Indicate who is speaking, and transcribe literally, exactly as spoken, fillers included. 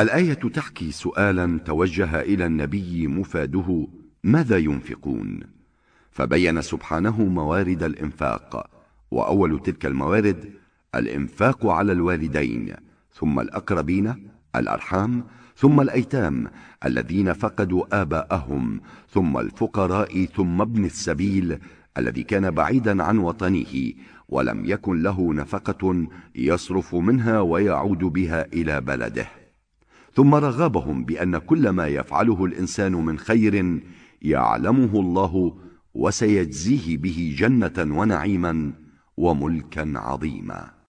Speaker 1: الآية تحكي سؤالا توجه إلى النبي مفاده ماذا ينفقون؟ فبين سبحانه موارد الإنفاق، وأول تلك الموارد الإنفاق على الوالدين، ثم الأقربين الأرحام، ثم الأيتام الذين فقدوا آباءهم، ثم الفقراء، ثم ابن السبيل الذي كان بعيدا عن وطنه ولم يكن له نفقة يصرف منها ويعود بها إلى بلده. ثم رغبهم بأن كل ما يفعله الإنسان من خير يعلمه الله وسيجزيه به جنة ونعيما وملكا عظيما.